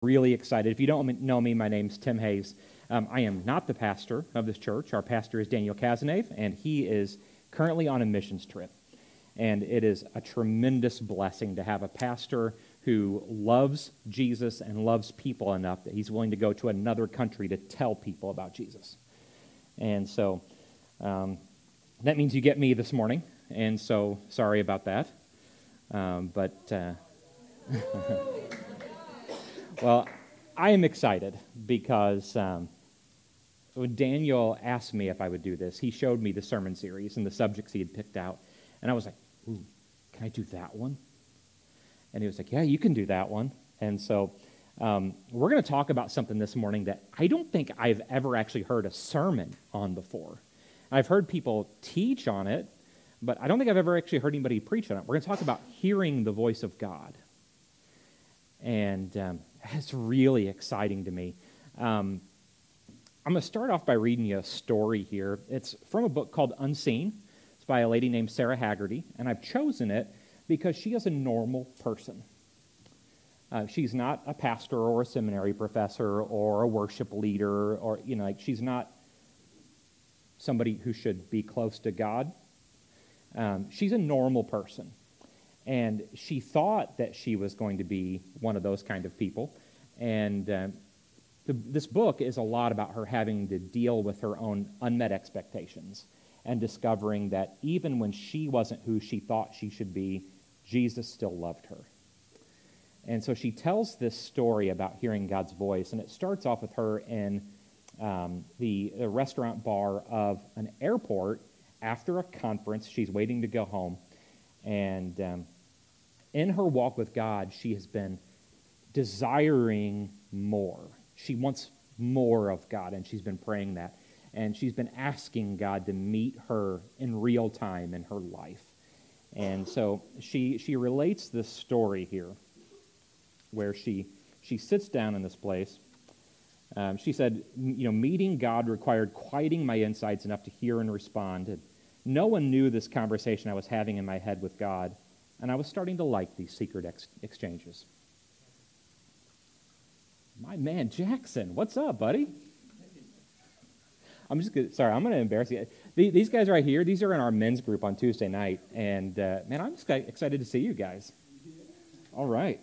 Really excited. If you don't know me, my name's Tim Hayes. I am not the pastor of this church. Our pastor is Daniel Cazenave, and he is currently on a missions trip. And it is a tremendous blessing to have a pastor who loves Jesus and loves people enough that he's willing to go to another country to tell people about Jesus. And so that means you get me this morning, and so sorry about that. Well, I am excited because when Daniel asked me if I would do this, he showed me the sermon series and the subjects he had picked out. And I was like, ooh, can I do that one? And he was like, yeah, you can do that one. And so we're going to talk about something this morning that I don't think I've ever actually heard a sermon on before. I've heard people teach on it, but I don't think I've ever actually heard anybody preach on it. We're going to talk about hearing the voice of God. And it's really exciting to me. I'm going to start off by reading you a story here. It's from a book called Unseen. It's by a lady named Sarah Haggerty, and I've chosen it because she is a normal person. She's not a pastor or a seminary professor or a worship leader, or she's not somebody who should be close to God. She's a normal person. And she thought that she was going to be one of those kind of people. And this book is a lot about her having to deal with her own unmet expectations and discovering that even when she wasn't who she thought she should be, Jesus still loved her. And so she tells this story about hearing God's voice, and it starts off with her in the restaurant bar of an airport after a conference. She's waiting to go home. And in her walk with God, she has been desiring more. She wants more of God, and she's been praying that. And she's been asking God to meet her in real time in her life. And so she relates this story here where she sits down in this place. She said, meeting God required quieting my insides enough to hear and respond. And no one knew this conversation I was having in my head with God, and I was starting to like these secret exchanges. My man, Jackson, what's up, buddy? I'm going to embarrass you. These guys right here, these are in our men's group on Tuesday night, and man, I'm just excited to see you guys. All right.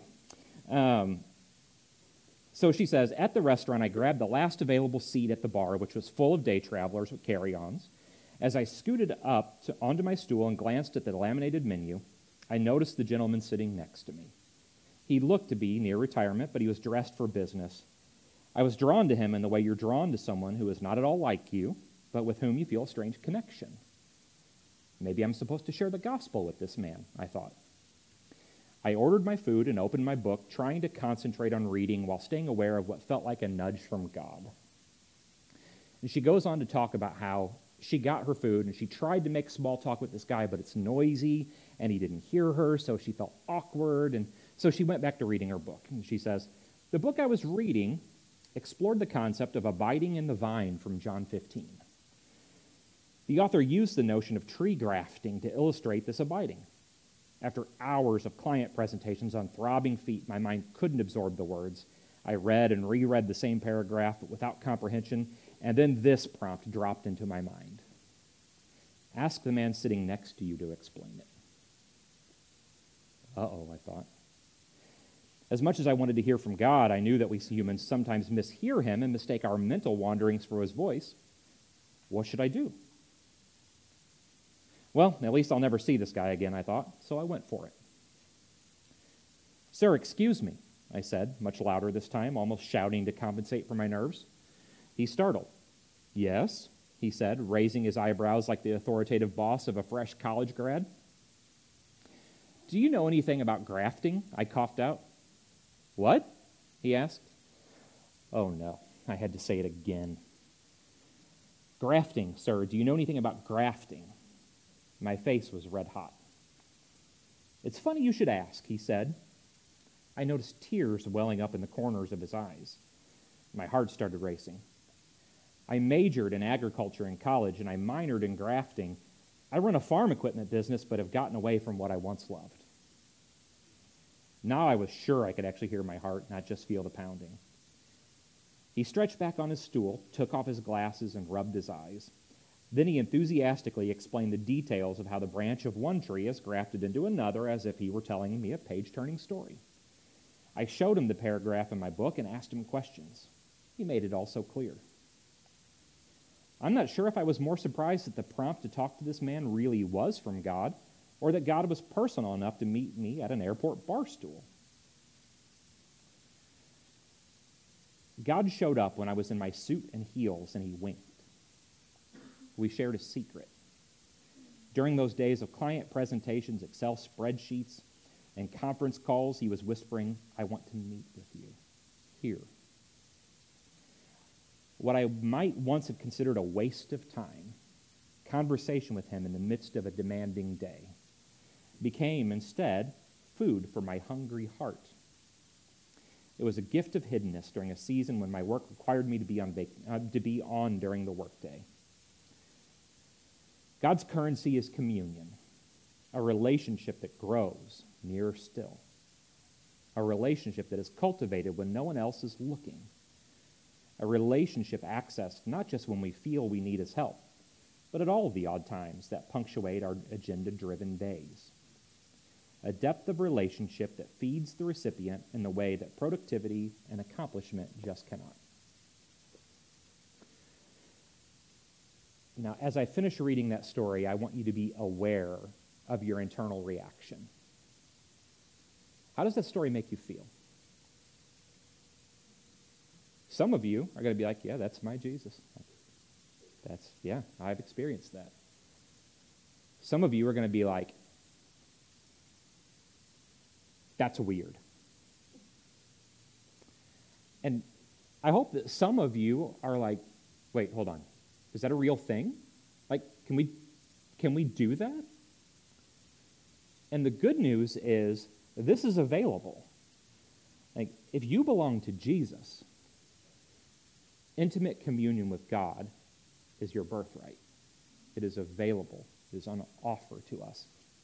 So she says, at the restaurant, I grabbed the last available seat at the bar, which was full of day travelers with carry-ons. As I scooted up onto my stool and glanced at the laminated menu, I noticed the gentleman sitting next to me. He looked to be near retirement, but he was dressed for business. I was drawn to him in the way you're drawn to someone who is not at all like you, but with whom you feel a strange connection. Maybe I'm supposed to share the gospel with this man, I thought. I ordered my food and opened my book, trying to concentrate on reading while staying aware of what felt like a nudge from God. And she goes on to talk about how she got her food, and she tried to make small talk with this guy, but it's noisy, and he didn't hear her, so she felt awkward, and so she went back to reading her book. And she says, the book I was reading explored the concept of abiding in the vine from John 15. The author used the notion of tree grafting to illustrate this abiding. After hours of client presentations on throbbing feet, my mind couldn't absorb the words. I read and reread the same paragraph, but without comprehension, and then this prompt dropped into my mind. Ask the man sitting next to you to explain it. Uh-oh, I thought. As much as I wanted to hear from God, I knew that we humans sometimes mishear him and mistake our mental wanderings for his voice. What should I do? Well, at least I'll never see this guy again, I thought, so I went for it. Sir, excuse me, I said, much louder this time, almost shouting to compensate for my nerves. He startled. Yes, he said, raising his eyebrows like the authoritative boss of a fresh college grad. Do you know anything about grafting? I coughed out. What? He asked. Oh no, I had to say it again. Grafting, sir, do you know anything about grafting? My face was red hot. It's funny you should ask, he said. I noticed tears welling up in the corners of his eyes. My heart started racing. I majored in agriculture in college, and I minored in grafting. I run a farm equipment business, but have gotten away from what I once loved. Now I was sure I could actually hear my heart, not just feel the pounding. He stretched back on his stool, took off his glasses, and rubbed his eyes. Then he enthusiastically explained the details of how the branch of one tree is grafted into another, as if he were telling me a page-turning story. I showed him the paragraph in my book and asked him questions. He made it all so clear. I'm not sure if I was more surprised that the prompt to talk to this man really was from God, or that God was personal enough to meet me at an airport bar stool. God showed up when I was in my suit and heels, and he winked. We shared a secret. During those days of client presentations, Excel spreadsheets, and conference calls, he was whispering, "I want to meet with you here." What I might once have considered a waste of time, conversation with him in the midst of a demanding day, became instead food for my hungry heart. It was a gift of hiddenness during a season when my work required me to be on during the workday. God's currency is communion, a relationship that grows nearer still, a relationship that is cultivated when no one else is looking, a relationship accessed not just when we feel we need his help, but at all the odd times that punctuate our agenda-driven days. A depth of relationship that feeds the recipient in the way that productivity and accomplishment just cannot. Now, as I finish reading that story, I want you to be aware of your internal reaction. How does that story make you feel? Some of you are going to be like, yeah, that's my Jesus. I've experienced that. Some of you are going to be like, that's weird. And I hope that some of you are like, wait, hold on. Is that a real thing? Like, can we do that? And the good news is this is available. Like, if you belong to Jesus, intimate communion with God is your birthright. It is available. It is on offer to us.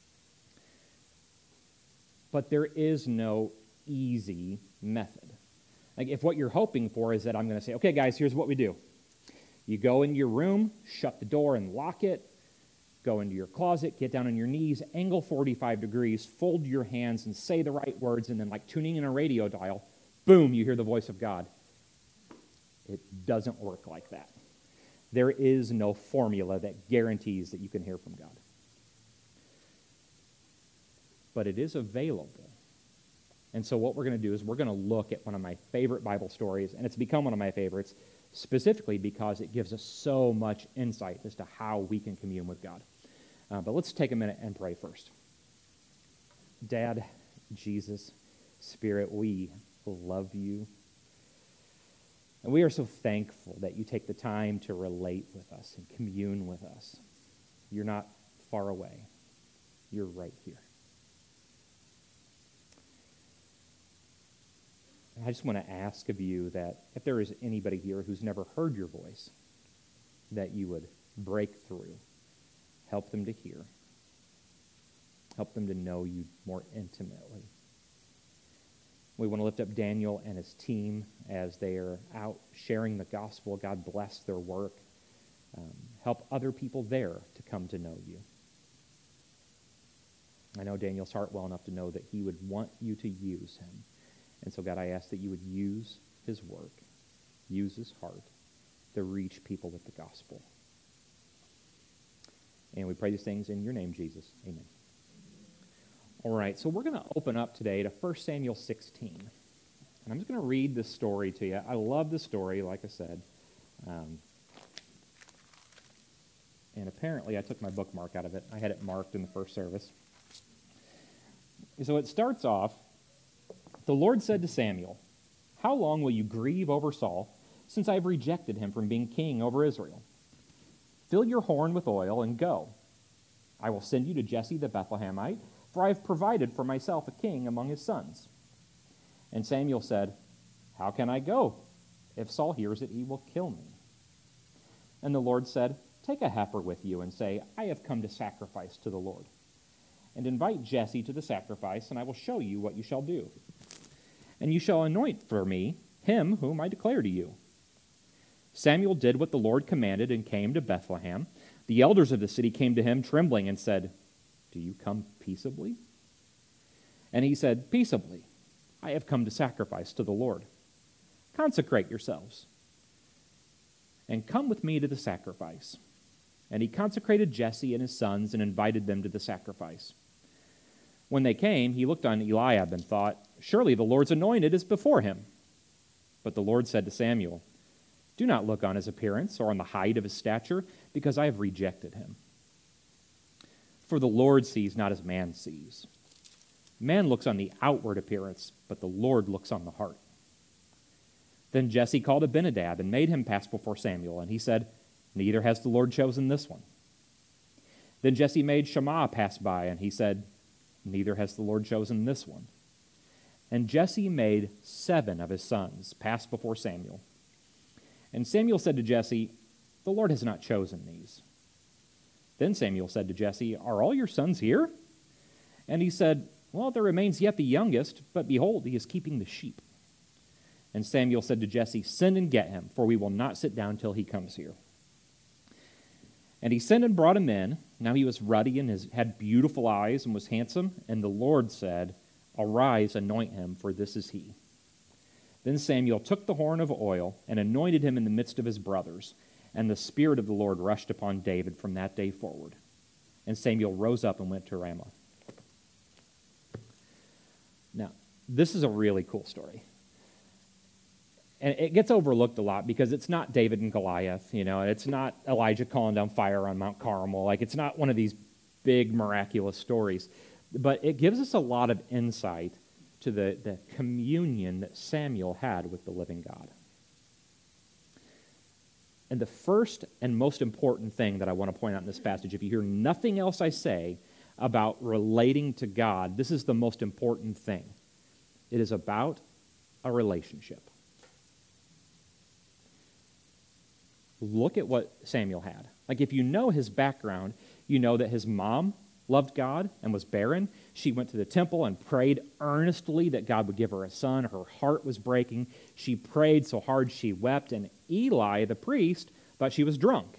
But there is no easy method. Like, if what you're hoping for is that I'm going to say, okay, guys, here's what we do. You go into your room, shut the door and lock it, go into your closet, get down on your knees, angle 45 degrees, fold your hands and say the right words, and then like tuning in a radio dial, boom, you hear the voice of God. It doesn't work like that. There is no formula that guarantees that you can hear from God. But it is available. And so what we're going to do is we're going to look at one of my favorite Bible stories, and it's become one of my favorites, specifically because it gives us so much insight as to how we can commune with God. But let's take a minute and pray first. Dad, Jesus, Spirit, we love you. And we are so thankful that you take the time to relate with us and commune with us. You're not far away. You're right here. I just want to ask of you that if there is anybody here who's never heard your voice, that you would break through, help them to hear, help them to know you more intimately. We want to lift up Daniel and his team as they are out sharing the gospel. God bless their work. Help other people there to come to know you. I know Daniel's heart well enough to know that he would want you to use him. And so, God, I ask that you would use his work, use his heart to reach people with the gospel. And we pray these things in your name, Jesus. Amen. All right, so we're going to open up today to 1 Samuel 16. And I'm just going to read this story to you. I love the story, like I said. And apparently I took my bookmark out of it. I had it marked in the first service. So it starts off, the Lord said to Samuel, "How long will you grieve over Saul, since I have rejected him from being king over Israel? Fill your horn with oil and go. I will send you to Jesse the Bethlehemite, for I have provided for myself a king among his sons." And Samuel said, "How can I go? If Saul hears it, he will kill me." And the Lord said, "Take a heifer with you and say, 'I have come to sacrifice to the Lord.' and invite Jesse to the sacrifice, and I will show you what you shall do. And you shall anoint for me him whom I declare to you." Samuel did what the Lord commanded and came to Bethlehem. The elders of the city came to him trembling and said, "Do you come peaceably?" And he said, "Peaceably. I have come to sacrifice to the Lord. Consecrate yourselves and come with me to the sacrifice." And he consecrated Jesse and his sons and invited them to the sacrifice. When they came, he looked on Eliab and thought, "Surely the Lord's anointed is before him." But the Lord said to Samuel, "Do not look on his appearance or on the height of his stature, because I have rejected him. For the Lord sees not as man sees. Man looks on the outward appearance, but the Lord looks on the heart." Then Jesse called Abinadab and made him pass before Samuel, and he said, "Neither has the Lord chosen this one." Then Jesse made Shammah pass by, and he said, "Neither has the Lord chosen this one." And Jesse made 7 of his sons pass before Samuel. And Samuel said to Jesse, "The Lord has not chosen these." Then Samuel said to Jesse, "Are all your sons here?" And he said, "Well, there remains yet the youngest, but behold, he is keeping the sheep." And Samuel said to Jesse, "Send and get him, for we will not sit down till he comes here." And he sent and brought him in. Now he was ruddy and had beautiful eyes and was handsome. And the Lord said, "Arise, anoint him, for this is he." Then Samuel took the horn of oil and anointed him in the midst of his brothers. And the Spirit of the Lord rushed upon David from that day forward. And Samuel rose up and went to Ramah. Now, this is a really cool story. And it gets overlooked a lot because it's not David and Goliath, it's not Elijah calling down fire on Mount Carmel. Like, it's not one of these big miraculous stories. But it gives us a lot of insight to the communion that Samuel had with the living God. And the first and most important thing that I want to point out in this passage, if you hear nothing else I say about relating to God, this is the most important thing. It is about a relationship. Look at what Samuel had. Like, if you know his background, you know that his mom loved God and was barren. She went to the temple and prayed earnestly that God would give her a son. Her heart was breaking. She prayed so hard she wept, and Eli, the priest, thought she was drunk.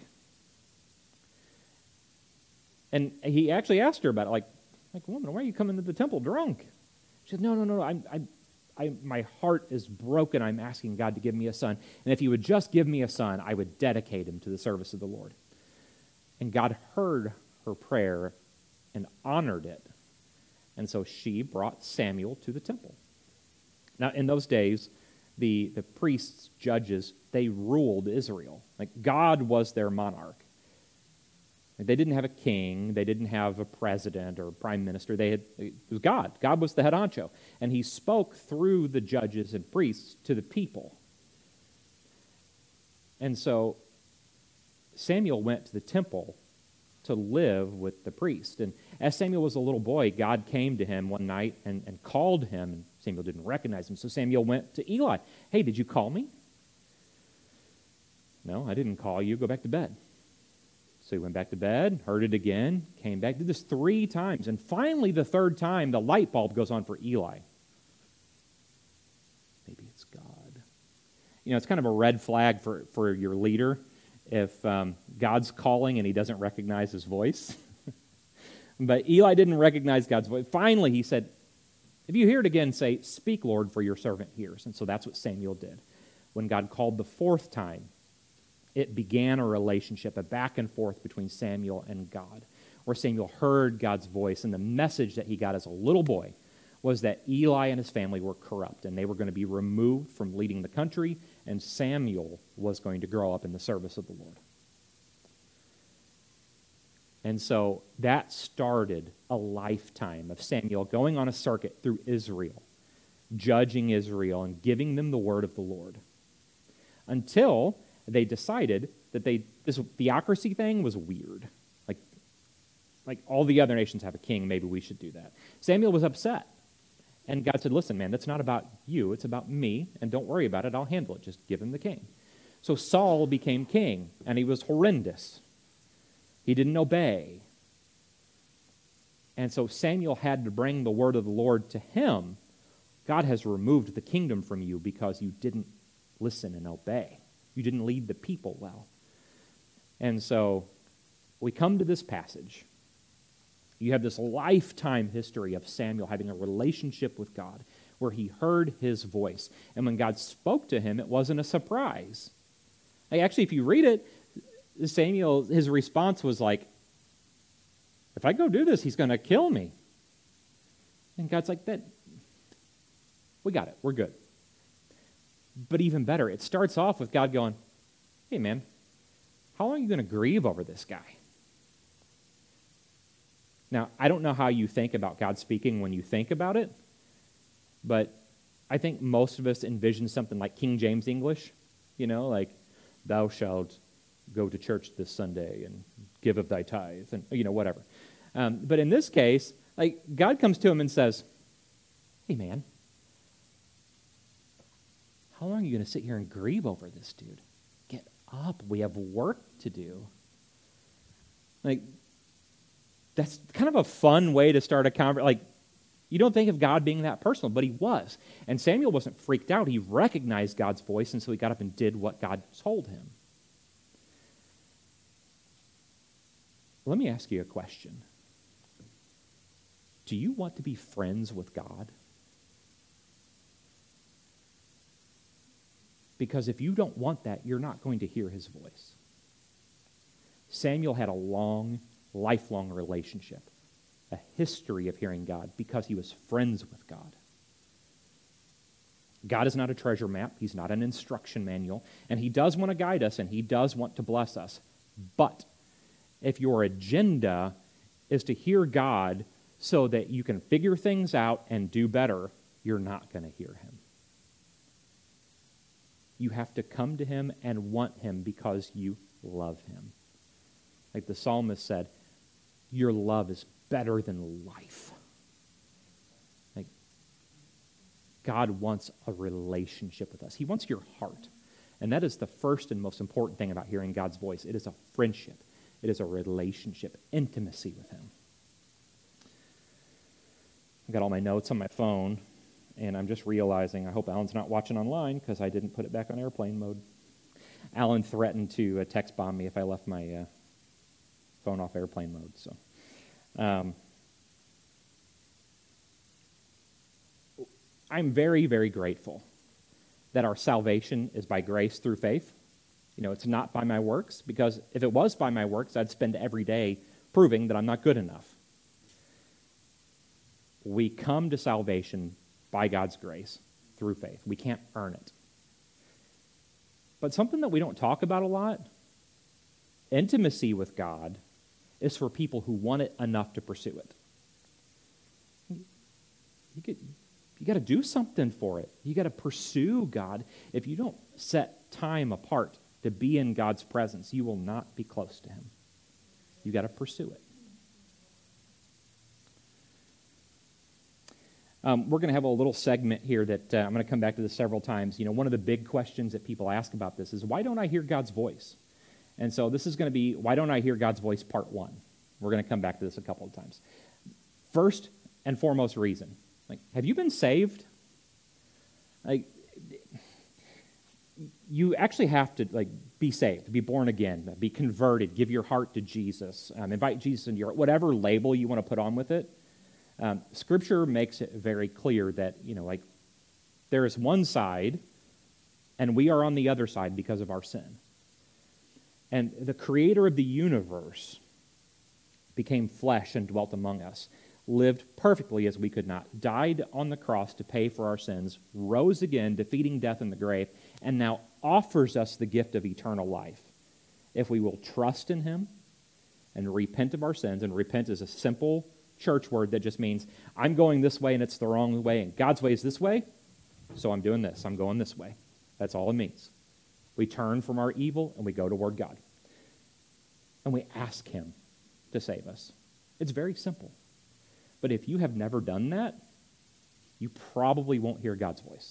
And he actually asked her about it, like, "Woman, why are you coming to the temple drunk?" She said, No, my heart is broken. I'm asking God to give me a son. And if he would just give me a son, I would dedicate him to the service of the Lord. And God heard her prayer and honored it. And so she brought Samuel to the temple. Now, in those days, the priests, judges, they ruled Israel. Like, God was their monarch. They didn't have a king. They didn't have a president or a prime minister. It was God. God was the head honcho. And he spoke through the judges and priests to the people. And so Samuel went to the temple to live with the priest. And as Samuel was a little boy, God came to him one night and called him. And Samuel didn't recognize him. So Samuel went to Eli. "Hey, did you call me?" "No, I didn't call you. Go back to bed." So he went back to bed, heard it again, came back, did this 3 times. And finally, the 3rd time, the light bulb goes on for Eli. Maybe it's God. It's kind of a red flag for your leader if God's calling and he doesn't recognize his voice. But Eli didn't recognize God's voice. Finally, he said, "If you hear it again, say, 'Speak, Lord, for your servant hears.'" And so that's what Samuel did. When God called the 4th time, it began a relationship, a back and forth between Samuel and God, where Samuel heard God's voice, and the message that he got as a little boy was that Eli and his family were corrupt, and they were going to be removed from leading the country, and Samuel was going to grow up in the service of the Lord. And so that started a lifetime of Samuel going on a circuit through Israel, judging Israel and giving them the word of the Lord, until they decided that this theocracy thing was weird. Like all the other nations have a king, maybe we should do that. Samuel was upset. And God said, "Listen, man, that's not about you. It's about me, and don't worry about it. I'll handle it. Just give him the king." So Saul became king, and he was horrendous. He didn't obey. And so Samuel had to bring the word of the Lord to him. God has removed the kingdom from you because you didn't listen and obey. You didn't lead the people well. And so we come to this passage. You have this lifetime history of Samuel having a relationship with God where he heard his voice. And when God spoke to him, it wasn't a surprise. Actually, if you read it, Samuel, his response was like, if I go do this, he's going to kill me. And God's like, that, we got it. We're good. But even better, it starts off with God going, hey, man, how long are you going to grieve over this guy? Now, I don't know how you think about God speaking when you think about it, but I think most of us envision something like King James English, like, thou shalt go to church this Sunday and give of thy tithe, and, whatever. But in this case, like, God comes to him and says, hey, man, how long are you going to sit here and grieve over this dude? Get up. We have work to do. Like, that's kind of a fun way to start a conversation. Like, you don't think of God being that personal, but he was. And Samuel wasn't freaked out. He recognized God's voice, and so he got up and did what God told him. Let me ask you a question. Do you want to be friends with God? Because if you don't want that, you're not going to hear his voice. Samuel had a lifelong relationship, a history of hearing God because he was friends with God. God is not a treasure map. He's not an instruction manual. And he does want to guide us, and he does want to bless us. But if your agenda is to hear God so that you can figure things out and do better, you're not going to hear him. You have to come to him and want him because you love him. Like the psalmist said, your love is better than life. Like, God wants a relationship with us. He wants your heart. And that is the first and most important thing about hearing God's voice. It is a friendship. It is a relationship, intimacy with him. I've got all my notes on my phone, and I'm just realizing, I hope Alan's not watching online because I didn't put it back on airplane mode. Alan threatened to text bomb me if I left my phone off airplane mode. So, I'm very, very grateful that our salvation is by grace through faith. It's not by my works, because if it was by my works, I'd spend every day proving that I'm not good enough. We come to salvation by God's grace through faith. We can't earn it. But something that we don't talk about a lot, intimacy with God, is for people who want it enough to pursue it. You got to do something for it. You got to pursue God. If you don't set time apart to be in God's presence, you will not be close to him. You got to pursue it. We're going to have a little segment here that I'm going to come back to this several times. One of the big questions that people ask about this is, why don't I hear God's voice? And so this is going to be, why don't I hear God's voice, part 1. We're going to come back to this a couple of times. First and foremost reason, have you been saved? You actually have to be saved, be born again, be converted, give your heart to Jesus, invite Jesus into your heart, whatever label you want to put on with it. Scripture makes it very clear that, there is one side, and we are on the other side because of our sin. And the creator of the universe became flesh and dwelt among us, lived perfectly as we could not, died on the cross to pay for our sins, rose again, defeating death in the grave, and now offers us the gift of eternal life. If we will trust in him and repent of our sins, and repent is a simple church word that just means, I'm going this way and it's the wrong way, and God's way is this way, so I'm doing this, I'm going this way. That's all it means. We turn from our evil and we go toward God. And we ask him to save us. It's very simple. But if you have never done that, you probably won't hear God's voice.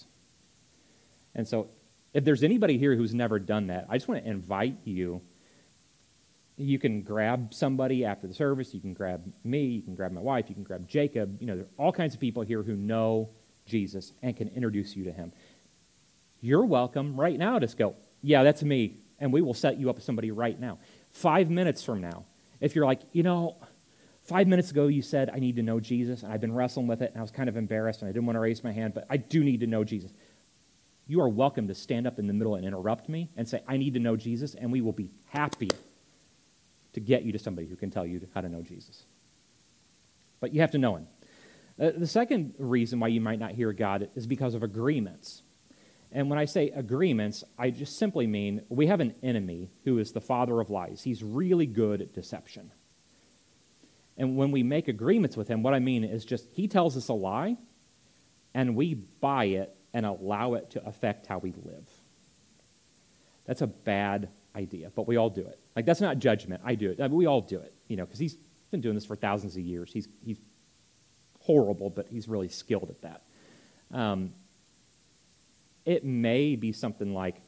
And so if there's anybody here who's never done that, I just want to invite you You can grab somebody after the service. You can grab me. You can grab my wife. You can grab Jacob. There are all kinds of people here who know Jesus and can introduce you to him. You're welcome right now to go, yeah, that's me, and we will set you up with somebody right now. 5 minutes from now, if you're like, 5 minutes ago you said I need to know Jesus, and I've been wrestling with it, and I was kind of embarrassed, and I didn't want to raise my hand, but I do need to know Jesus. You are welcome to stand up in the middle and interrupt me and say, I need to know Jesus, and we will be happy to get you to somebody who can tell you how to know Jesus. But you have to know him. The second reason why you might not hear God is because of agreements. And when I say agreements, I just simply mean we have an enemy who is the father of lies. He's really good at deception. And when we make agreements with him, what I mean is just he tells us a lie, and we buy it and allow it to affect how we live. That's a bad idea, but we all do it. Like, that's not judgment. I do it. I mean, we all do it, because he's been doing this for thousands of years. He's horrible, but he's really skilled at that. It may be something like,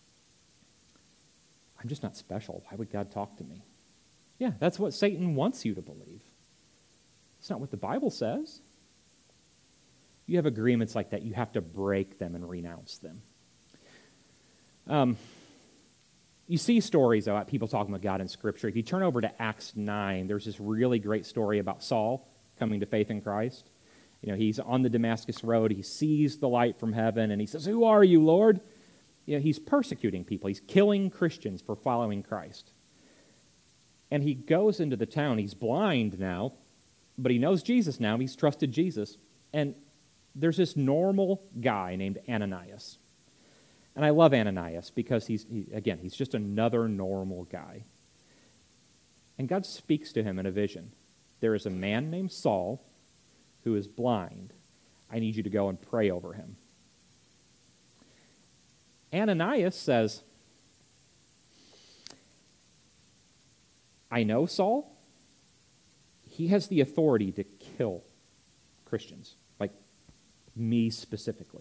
I'm just not special. Why would God talk to me? Yeah, that's what Satan wants you to believe. It's not what the Bible says. You have agreements like that. You have to break them and renounce them. You see stories about people talking about God in Scripture. If you turn over to Acts 9, there's this really great story about Saul coming to faith in Christ. He's on the Damascus Road. He sees the light from heaven, and he says, "Who are you, Lord?" He's persecuting people. He's killing Christians for following Christ. And he goes into the town. He's blind now, but he knows Jesus now. He's trusted Jesus. And there's this normal guy named Ananias. And I love Ananias because he's just another normal guy. And God speaks to him in a vision. There is a man named Saul who is blind. I need you to go and pray over him. Ananias says, I know Saul. He has the authority to kill Christians, like me specifically.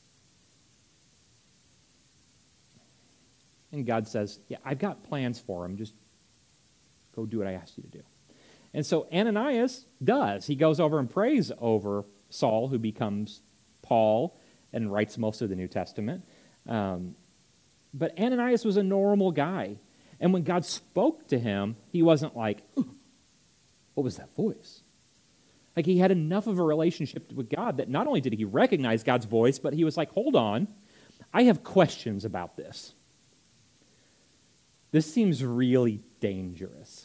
And God says, yeah, I've got plans for him. Just go do what I asked you to do. And so Ananias does. He goes over and prays over Saul, who becomes Paul and writes most of the New Testament. But Ananias was a normal guy. And when God spoke to him, he wasn't like, what was that voice? Like, he had enough of a relationship with God that not only did he recognize God's voice, but he was like, hold on, I have questions about this. This seems really dangerous.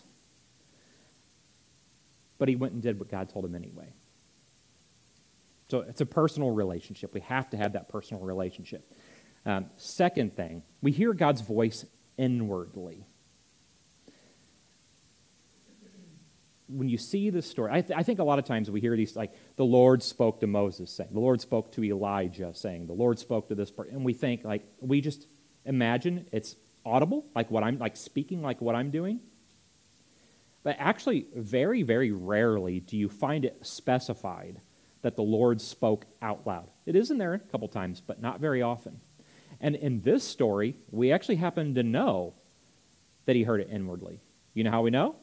But he went and did what God told him anyway. So it's a personal relationship. We have to have that personal relationship. Second thing, we hear God's voice inwardly. When you see this story, I think a lot of times we hear these, like, the Lord spoke to Moses saying, the Lord spoke to Elijah saying, the Lord spoke to this person, and we think, like, we just imagine it's audible, like what I'm, like, speaking like what I'm doing. But actually, very, very rarely do you find it specified that the Lord spoke out loud. It is in there a couple times, but not very often. And in this story, we actually happen to know that he heard it inwardly. You know how we know?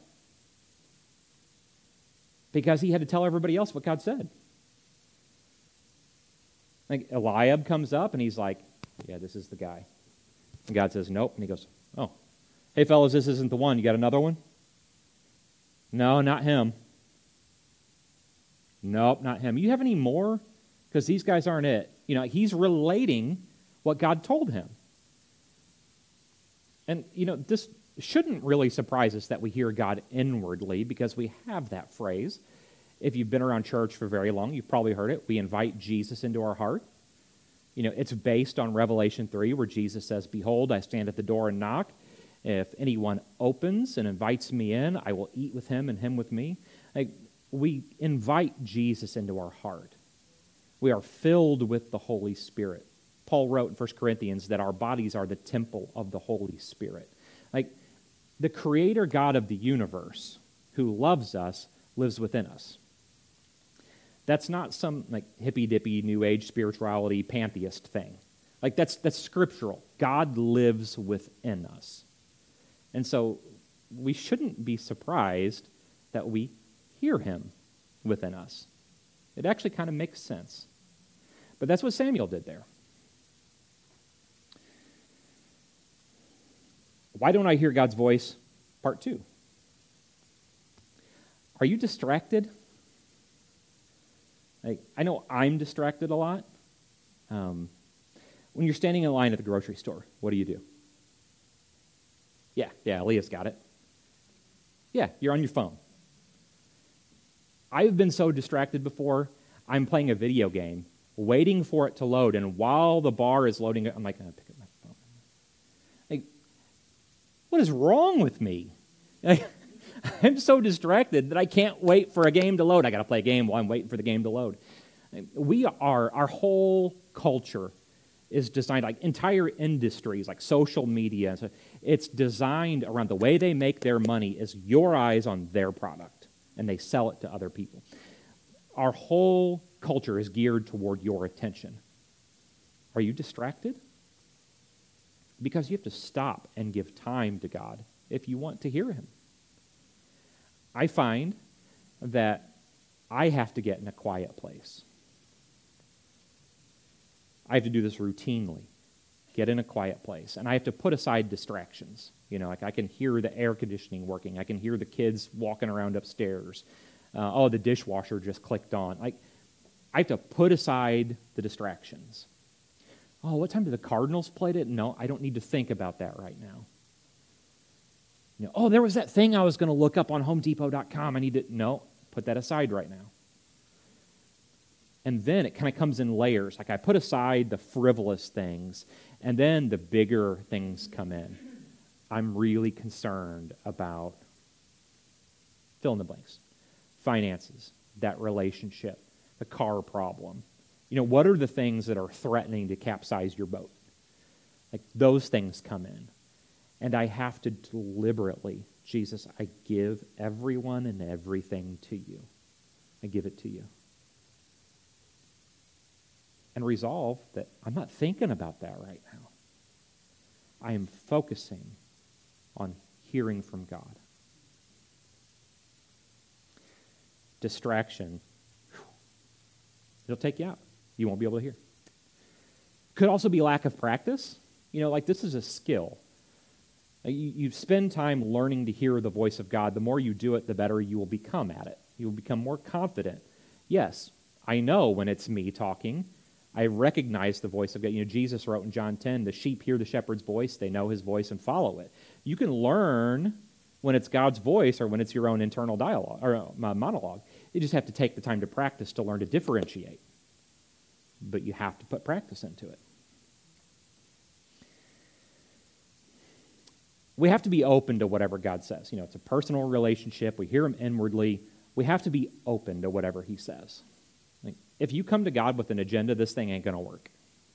Because he had to tell everybody else what God said. Like, Eliab comes up and he's like, yeah, this is the guy. And God says, nope. And he goes, oh, hey, fellas, this isn't the one. You got another one? No, not him. Nope, not him. You have any more? Because these guys aren't it. He's relating what God told him. And, this shouldn't really surprise us that we hear God inwardly, because we have that phrase. If you've been around church for very long, you've probably heard it. We invite Jesus into our heart. It's based on Revelation 3, where Jesus says, behold, I stand at the door and knock. If anyone opens and invites me in, I will eat with him and him with me. Like, we invite Jesus into our heart. We are filled with the Holy Spirit. Paul wrote in 1 Corinthians that our bodies are the temple of the Holy Spirit. Like, the creator God of the universe, who loves us, lives within us. That's not some, like, hippy-dippy, New Age spirituality, pantheist thing. Like, that's scriptural. God lives within us. And so we shouldn't be surprised that we hear him within us. It actually kind of makes sense. But that's what Samuel did there. Why don't I hear God's voice? Part 2. Are you distracted? I know I'm distracted a lot. When you're standing in line at the grocery store, what do? Yeah, Leah's got it. Yeah, you're on your phone. I've been so distracted before, I'm playing a video game, waiting for it to load, and while the bar is loading, I'm like, I'm going to pick up my phone. What is wrong with me? I'm so distracted that I can't wait for a game to load. I got to play a game while I'm waiting for the game to load. Our whole culture is designed, like entire industries, like social media. So it's designed around the way they make their money is your eyes on their product, and they sell it to other people. Our whole culture is geared toward your attention. Are you distracted? Because you have to stop and give time to God if you want to hear him. I find that I have to get in a quiet place. I have to do this routinely. Get in a quiet place. And I have to put aside distractions. Like I can hear the air conditioning working. I can hear the kids walking around upstairs. The dishwasher just clicked on. I have to put aside the distractions. Oh, what time did the Cardinals play it? No, I don't need to think about that right now. There was that thing I was going to look up on HomeDepot.com. No, put that aside right now. And then it kind of comes in layers. Like I put aside the frivolous things, and then the bigger things come in. I'm really concerned about fill in the blanks. Finances, that relationship, the car problem. What are the things that are threatening to capsize your boat? Like those things come in. And I have to deliberately, Jesus, I give everyone and everything to you. I give it to you. And resolve that I'm not thinking about that right now. I am focusing on hearing from God. Distraction, it'll take you out. You won't be able to hear. Could also be lack of practice. Like this is a skill. You spend time learning to hear the voice of God. The more you do it, the better you will become at it. You will become more confident. Yes, I know when it's me talking. I recognize the voice of God. Jesus wrote in John 10, the sheep hear the shepherd's voice, they know his voice and follow it. You can learn when it's God's voice or when it's your own internal dialogue or monologue. You just have to take the time to practice to learn to differentiate. But you have to put practice into it. We have to be open to whatever God says. It's a personal relationship. We hear him inwardly. We have to be open to whatever he says. If you come to God with an agenda, this thing ain't going to work.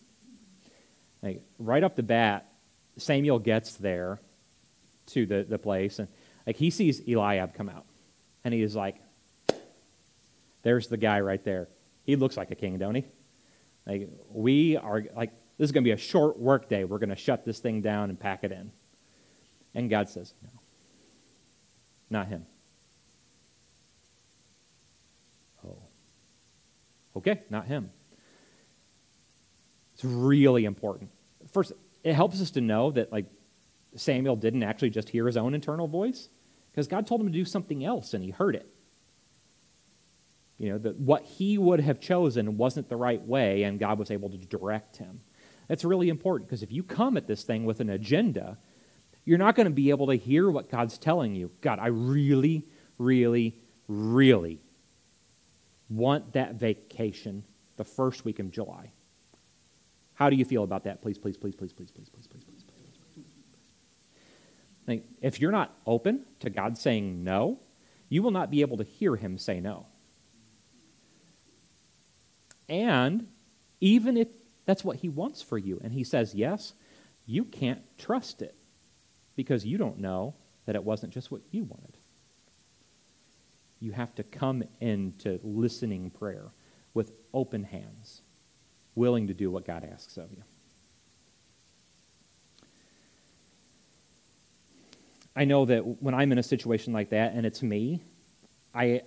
Right up the bat, Samuel gets there to the place, and he sees Eliab come out. And he is like, there's the guy right there. He looks like a king, don't he? We are this is going to be a short work day. We're going to shut this thing down and pack it in. And God says, no, not him. Oh, okay, not him. It's really important. First, it helps us to know that Samuel didn't actually just hear his own internal voice, because God told him to do something else, and he heard it. That what he would have chosen wasn't the right way, and God was able to direct him. That's really important, because if you come at this thing with an agenda, you're not going to be able to hear what God's telling you. God, I really, really, really want that vacation the first week of July. How do you feel about that? Please, please, please, please, please, please, please, please, please, please, please. If you're not open to God saying no, you will not be able to hear him say no. And even if that's what he wants for you, and he says yes, you can't trust it because you don't know that it wasn't just what you wanted. You have to come into listening prayer with open hands, willing to do what God asks of you. I know that when I'm in a situation like that and it's me, I'm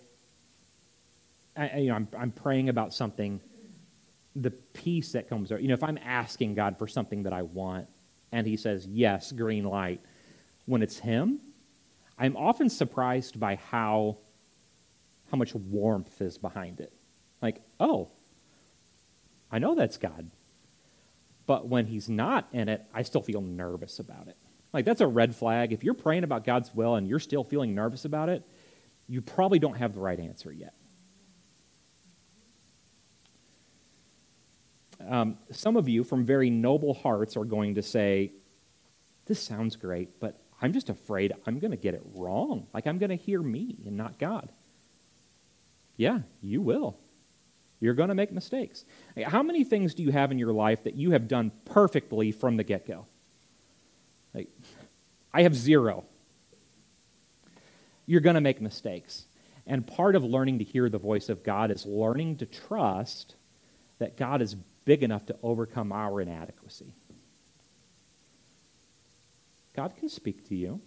praying about something, the peace that comes out. If I'm asking God for something that I want and he says, yes, green light, when it's him, I'm often surprised by how much warmth is behind it. Like, oh, I know that's God. But when he's not in it, I still feel nervous about it. Like, that's a red flag. If you're praying about God's will and you're still feeling nervous about it, you probably don't have the right answer yet. Some of you from very noble hearts are going to say, this sounds great, but I'm just afraid I'm going to get it wrong. Like, I'm going to hear me and not God. Yeah, you will. You're going to make mistakes. How many things do you have in your life that you have done perfectly from the get-go? Like, I have 0. You're going to make mistakes. And part of learning to hear the voice of God is learning to trust that God is big enough to overcome our inadequacy. God can speak to you.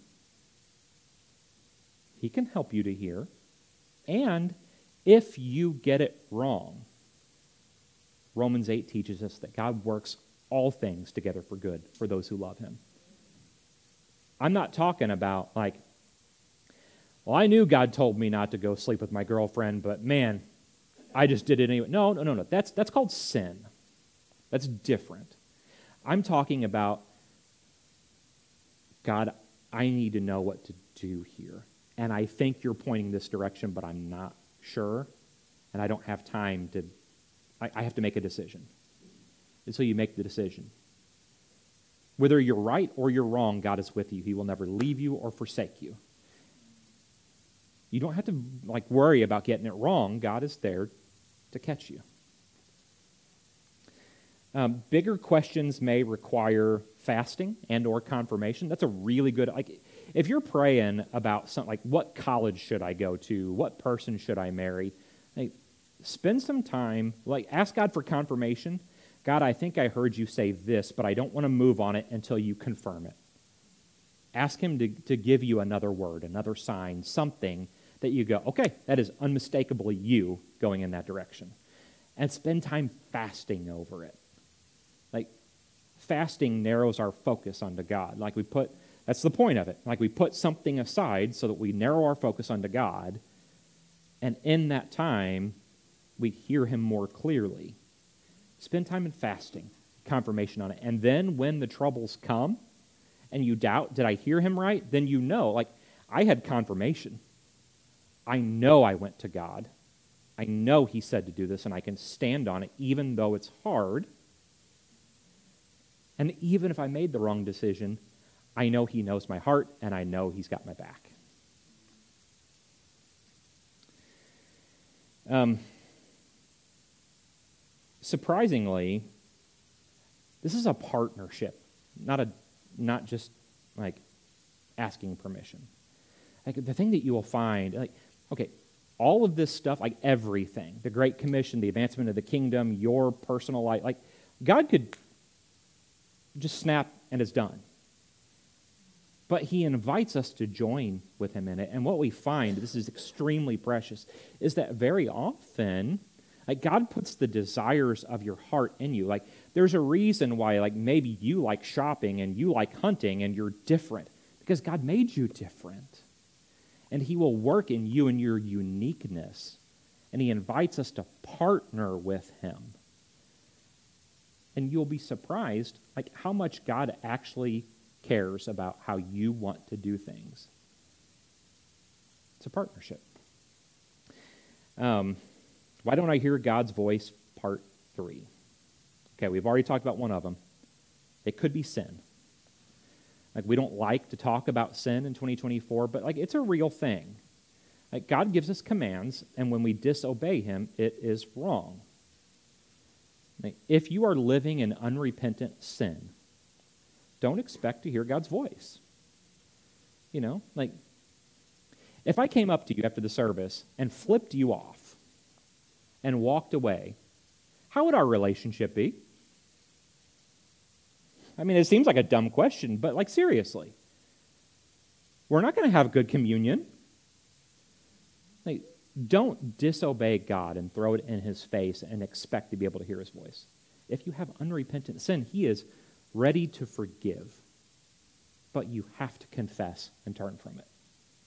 He can help you to hear. And if you get it wrong, Romans 8 teaches us that God works all things together for good for those who love him. I'm not talking about like, well, I knew God told me not to go sleep with my girlfriend, but man, I just did it anyway. No. That's called sin. That's different. I'm talking about, God, I need to know what to do here. And I think you're pointing this direction, but I'm not sure. And I don't have time to, I have to make a decision. And so you make the decision. Whether you're right or you're wrong, God is with you. He will never leave you or forsake you. You don't have to worry about getting it wrong. God is there to catch you. Bigger questions may require fasting and or confirmation. That's a really good, if you're praying about something like, what college should I go to? What person should I marry? Spend some time, ask God for confirmation. God, I think I heard you say this, but I don't want to move on it until you confirm it. Ask him to give you another word, another sign, something that you go, okay, that is unmistakably you going in that direction. And spend time fasting over it. Fasting narrows our focus onto God. That's the point of it. We put something aside so that we narrow our focus onto God, and in that time, we hear him more clearly. Spend time in fasting, confirmation on it. And then when the troubles come, and you doubt, did I hear him right? Then you know, I had confirmation. I know I went to God. I know he said to do this, and I can stand on it, even though it's hard. And even if I made the wrong decision, I know he knows my heart, and I know he's got my back. Surprisingly, this is a partnership, not just asking permission. The thing that you will find, all of this stuff, everything, the Great Commission, the advancement of the kingdom, your personal life, God could just snap and it's done. But he invites us to join with him in it. And what we find, this is extremely precious, is that very often, God puts the desires of your heart in you. There's a reason why, maybe you like shopping and you like hunting and you're different. Because God made you different. And he will work in you and your uniqueness. And he invites us to partner with him. And you'll be surprised how much God actually cares about how you want to do things. It's a partnership. Why don't I hear God's voice? Part 3. Okay, we've already talked about one of them. It could be sin. We don't like to talk about sin in 2024, but it's a real thing. God gives us commands, and when we disobey him, it is wrong. If you are living in unrepentant sin, don't expect to hear God's voice. If I came up to you after the service and flipped you off and walked away, how would our relationship be? It seems like a dumb question, but seriously. we're not going to have good communion. Like, don't disobey God and throw it in his face and expect to be able to hear his voice. If you have unrepentant sin, he is ready to forgive, but you have to confess and turn from it.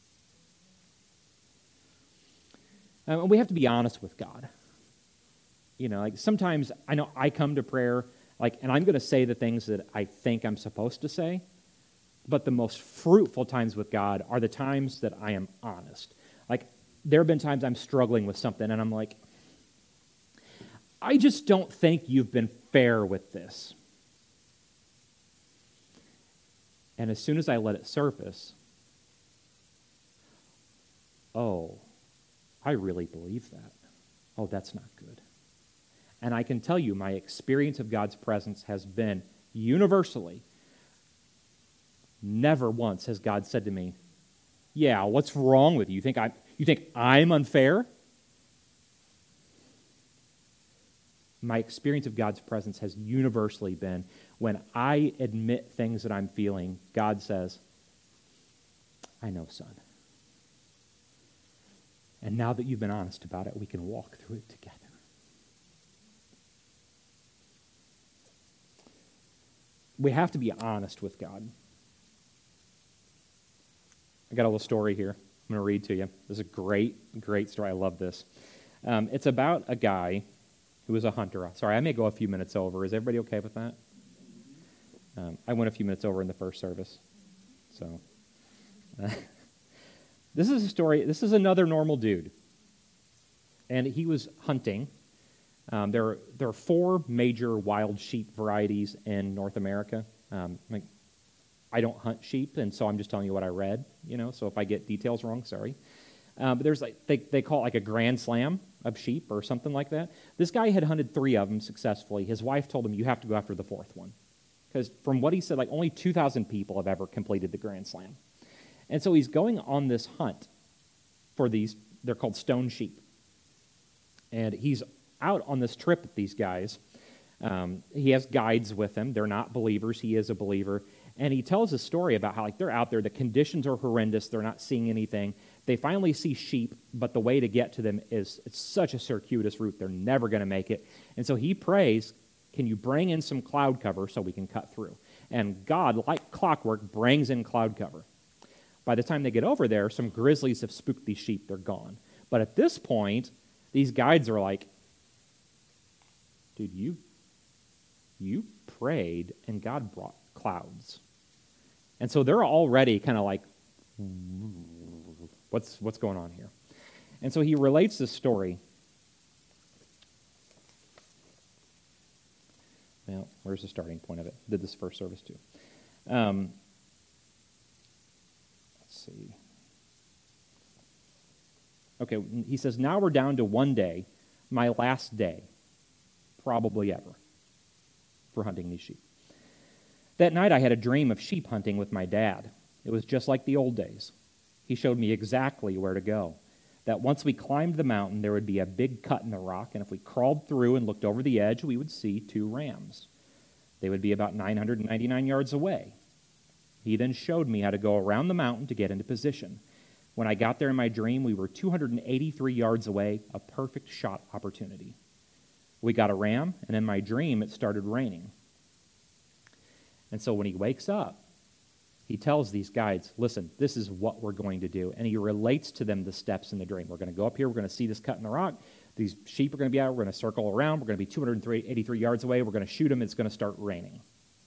And we have to be honest with God. Like sometimes I know I come to prayer, and I'm going to say the things that I think I'm supposed to say, but the most fruitful times with God are the times that I am honest. There have been times I'm struggling with something, and I'm like, I just don't think you've been fair with this. And as soon as I let it surface, oh, I really believe that. Oh, that's not good. And I can tell you, my experience of God's presence has been universally, never once has God said to me, yeah, what's wrong with you? You think I'm unfair? My experience of God's presence has universally been when I admit things that I'm feeling, God says, I know, son. And now that you've been honest about it, we can walk through it together. We have to be honest with God. I got a little story here I'm going to read to you. This is a great, great story. I love this. It's about a guy who was a hunter. Sorry, I may go a few minutes over. Is everybody okay with that? I went a few minutes over in the first service. So, this is a story. This is another normal dude. And he was hunting. There are 4 major wild sheep varieties in North America. I don't hunt sheep, and so I'm just telling you what I read, so if I get details wrong, sorry. But there's they call it a grand slam of sheep or something like that. This guy had hunted 3 of them successfully. His wife told him, you have to go after the 4th one. Because from what he said, only 2,000 people have ever completed the grand slam. And so he's going on this hunt for these, they're called stone sheep. And he's out on this trip with these guys. He has guides with him. They're not believers. He is a believer. And he tells a story about how they're out there. The conditions are horrendous. They're not seeing anything. They finally see sheep, but the way to get to them it's such a circuitous route. They're never going to make it. And so he prays, can you bring in some cloud cover so we can cut through? And God, like clockwork, brings in cloud cover. By the time they get over there, some grizzlies have spooked these sheep. They're gone. But at this point, these guides are like, dude, you prayed and God brought clouds. And so they're already kind of like, what's going on here? And so he relates this story. Well, where's the starting point of it? Did this first service too. Let's see. Okay, he says, now we're down to 1 day, my last day, probably ever, for hunting these sheep. That night I had a dream of sheep hunting with my dad. It was just like the old days. He showed me exactly where to go. That once we climbed the mountain, there would be a big cut in the rock, and if we crawled through and looked over the edge, we would see 2 rams. They would be about 999 yards away. He then showed me how to go around the mountain to get into position. When I got there in my dream, we were 283 yards away, a perfect shot opportunity. We got a ram, and in my dream, it started raining. And so when he wakes up, he tells these guides, listen, this is what we're going to do. And he relates to them the steps in the dream. We're going to go up here. We're going to see this cut in the rock. These sheep are going to be out. We're going to circle around. We're going to be 283 yards away. We're going to shoot them. It's going to start raining.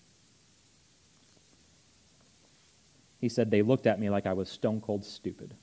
He said they looked at me like I was stone cold stupid.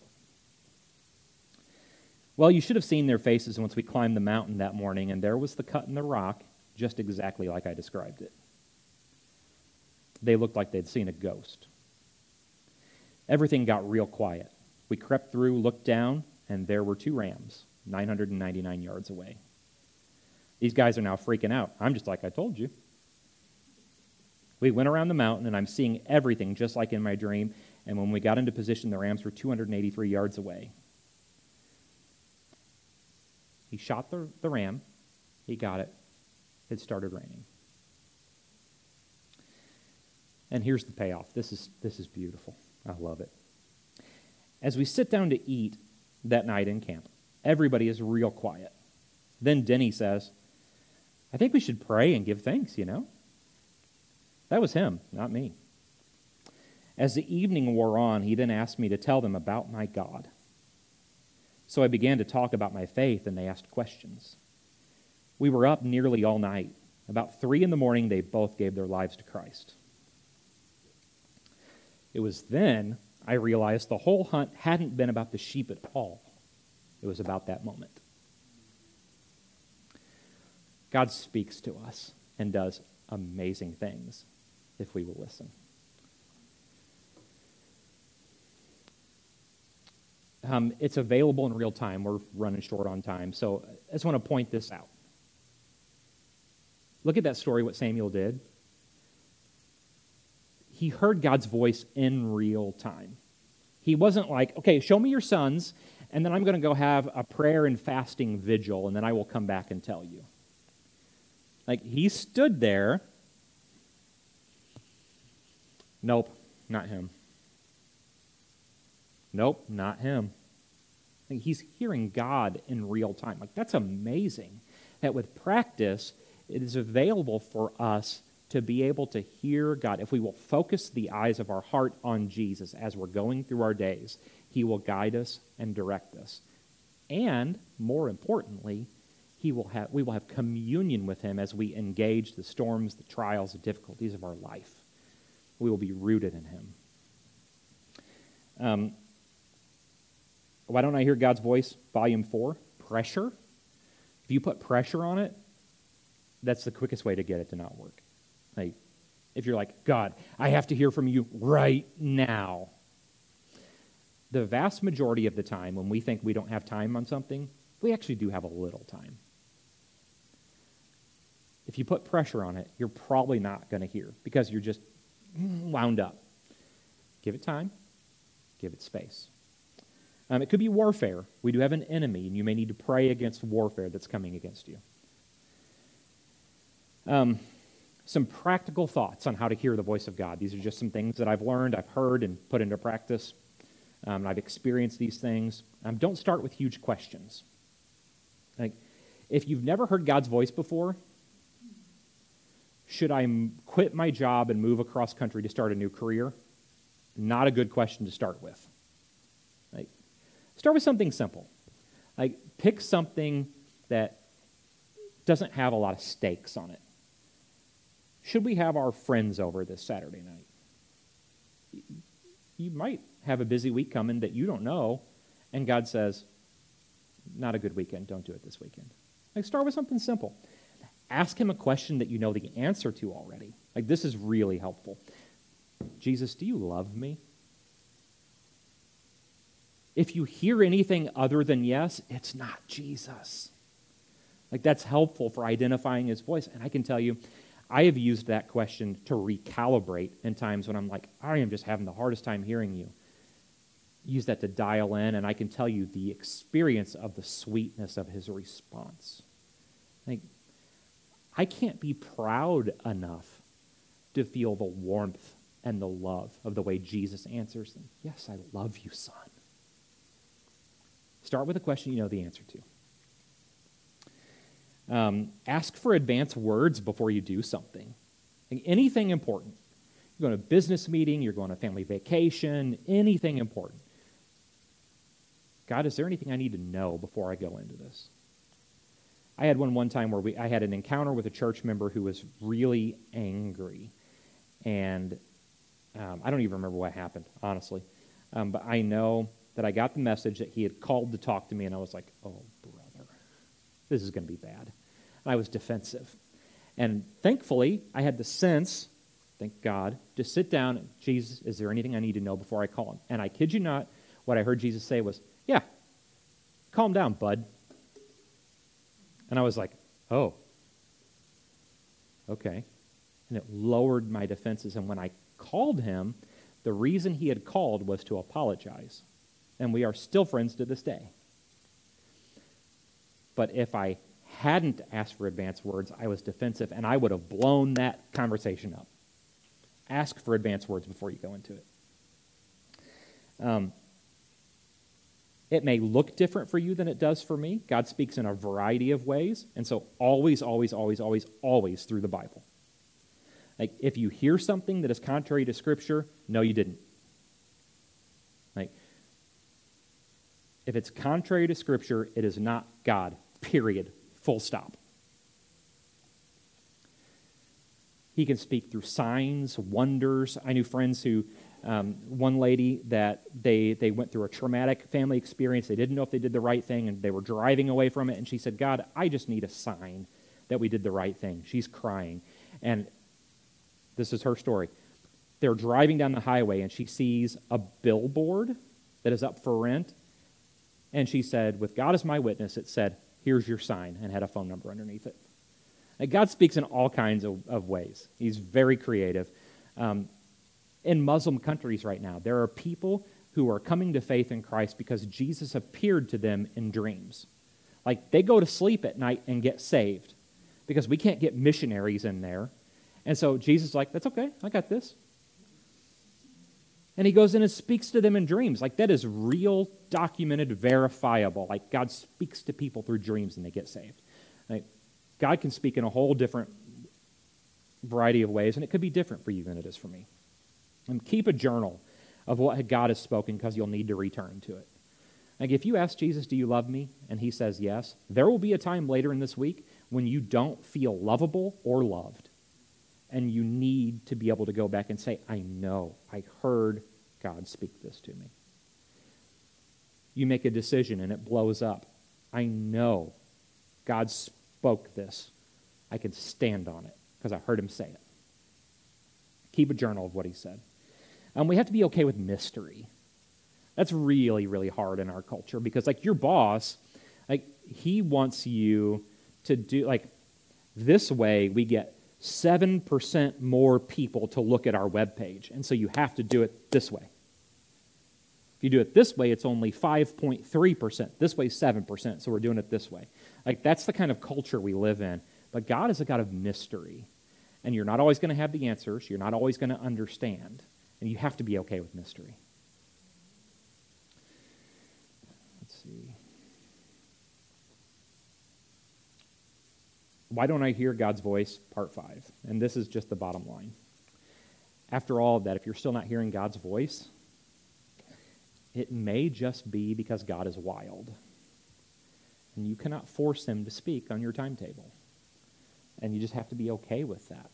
Well, you should have seen their faces once we climbed the mountain that morning, and there was the cut in the rock, just exactly like I described it. They looked like they'd seen a ghost. Everything got real quiet. We crept through, looked down, and there were 2 rams, 999 yards away. These guys are now freaking out. I'm just like I told you. We went around the mountain, and I'm seeing everything just like in my dream, and when we got into position, the rams were 283 yards away. He shot the ram. He got it. It started raining. And here's the payoff. This is beautiful. I love it. As we sit down to eat that night in camp, everybody is real quiet. Then Denny says, I think we should pray and give thanks, That was him, not me. As the evening wore on, he then asked me to tell them about my God. So I began to talk about my faith, and they asked questions. We were up nearly all night. About 3 a.m, they both gave their lives to Christ. It was then I realized the whole hunt hadn't been about the sheep at all. It was about that moment. God speaks to us and does amazing things if we will listen. It's available in real time. We're running short on time, so I just want to point this out. Look at that story, what Samuel did. He heard God's voice in real time. He wasn't like, okay, show me your sons, and then I'm going to go have a prayer and fasting vigil, and then I will come back and tell you. Like, he stood there. Nope, not him. Nope, not him. Like, he's hearing God in real time. Like, that's amazing that with practice, it is available for us to be able to hear God. If we will focus the eyes of our heart on Jesus as we're going through our days, he will guide us and direct us. And, more importantly, we will have communion with him as we engage the storms, the trials, the difficulties of our life. We will be rooted in him. Why don't I hear God's voice? Volume 4, pressure. If you put pressure on it, that's the quickest way to get it to not work. Like, if you're like, God, I have to hear from you right now. The vast majority of the time when we think we don't have time on something, we actually do have a little time. If you put pressure on it, you're probably not going to hear because you're just wound up. Give it time. Give it space. It could be warfare. We do have an enemy, and you may need to pray against warfare that's coming against you. Some practical thoughts on how to hear the voice of God. These are just some things that I've learned, I've heard, and put into practice. I've experienced these things. Don't start with huge questions. Like, if you've never heard God's voice before, should I quit my job and move across country to start a new career? Not a good question to start with. Like, start with something simple. Like, pick something that doesn't have a lot of stakes on it. Should we have our friends over this Saturday night? You might have a busy week coming that you don't know, and God says, not a good weekend, don't do it this weekend. Like, start with something simple. Ask him a question that you know the answer to already. Like, this is really helpful. Jesus, do you love me? If you hear anything other than yes, it's not Jesus. Like, that's helpful for identifying his voice. And I can tell you, I have used that question to recalibrate in times when I'm like, I am just having the hardest time hearing you. Use that to dial in, and I can tell you the experience of the sweetness of his response. Like, I can't be proud enough to feel the warmth and the love of the way Jesus answers them. Yes, I love you, son. Start with a question you know the answer to. Ask for advance words before you do something. Like, anything important. You're going to a business meeting, you're going on a family vacation, anything important. God, is there anything I need to know before I go into this? I had one time where I had an encounter with a church member who was really angry. And I don't even remember what happened, honestly. But I know that I got the message that he had called to talk to me, and I was like, oh, brother, this is going to be bad. And I was defensive. And thankfully, I had the sense, thank God, to sit down and, Jesus, is there anything I need to know before I call him? And I kid you not, what I heard Jesus say was, yeah, calm down, bud. And I was like, oh, okay. And it lowered my defenses. And when I called him, the reason he had called was to apologize. And we are still friends to this day. But if I hadn't asked for advance words, I was defensive, and I would have blown that conversation up. Ask for advance words before you go into it. It may look different for you than it does for me. God speaks in a variety of ways, and so always, always, always, always, always through the Bible. Like, if you hear something that is contrary to Scripture, no, you didn't. Like, if it's contrary to Scripture, it is not God, period, full stop. He can speak through signs, wonders. I knew friends who, one lady that they went through a traumatic family experience. They didn't know if they did the right thing, and they were driving away from it, and she said, God, I just need a sign that we did the right thing. She's crying. And this is her story. They're driving down the highway, and she sees a billboard that is up for rent, and she said, with God as my witness, it said, here's your sign, and had a phone number underneath it. Like, God speaks in all kinds of ways. He's very creative. In Muslim countries right now, there are people who are coming to faith in Christ because Jesus appeared to them in dreams. Like, they go to sleep at night and get saved because we can't get missionaries in there. And so Jesus is like, that's okay, I got this. And he goes in and speaks to them in dreams. Like, that is real, documented, verifiable. Like, God speaks to people through dreams and they get saved. Like, God can speak in a whole different variety of ways, and it could be different for you than it is for me. And keep a journal of what God has spoken because you'll need to return to it. Like, if you ask Jesus, do you love me? And he says yes, there will be a time later in this week when you don't feel lovable or loved. And you need to be able to go back and say, I know, I heard God speak this to me. You make a decision and it blows up. I know God spoke this. I can stand on it because I heard him say it. Keep a journal of what he said. We have to be okay with mystery. That's really, really hard in our culture because, like, your boss, like, he wants you to do, like, this way we get 7% more people to look at our webpage, and so you have to do it this way. If you do it this way, it's only 5.3%. This way, 7%, so we're doing it this way. Like, that's the kind of culture we live in. But God is a God of mystery, and you're not always going to have the answers. You're not always going to understand, and you have to be okay with mystery. Let's see. Why don't I hear God's voice? Part 5. And this is just the bottom line. After all of that, if you're still not hearing God's voice, it may just be because God is wild. And you cannot force him to speak on your timetable. And you just have to be okay with that.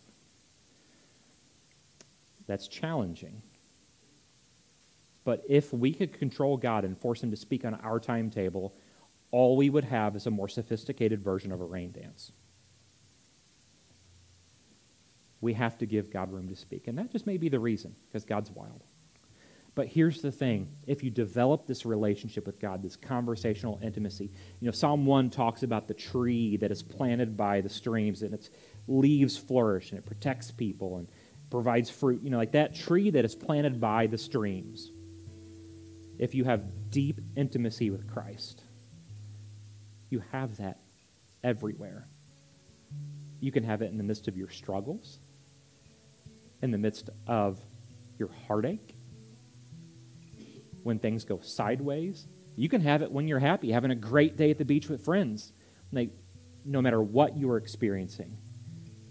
That's challenging. But if we could control God and force him to speak on our timetable, all we would have is a more sophisticated version of a rain dance. We have to give God room to speak. And that just may be the reason, because God's wild. But here's the thing. If you develop this relationship with God, this conversational intimacy, Psalm 1 talks about the tree that is planted by the streams, and its leaves flourish, and it protects people and provides fruit. Like that tree that is planted by the streams. If you have deep intimacy with Christ, you have that everywhere. You can have it in the midst of your struggles, in the midst of your heartache, when things go sideways. You can have it when you're happy, having a great day at the beach with friends. Like, no matter what you are experiencing,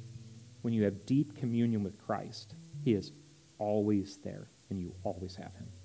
when you have deep communion with Christ, he is always there, and you always have him.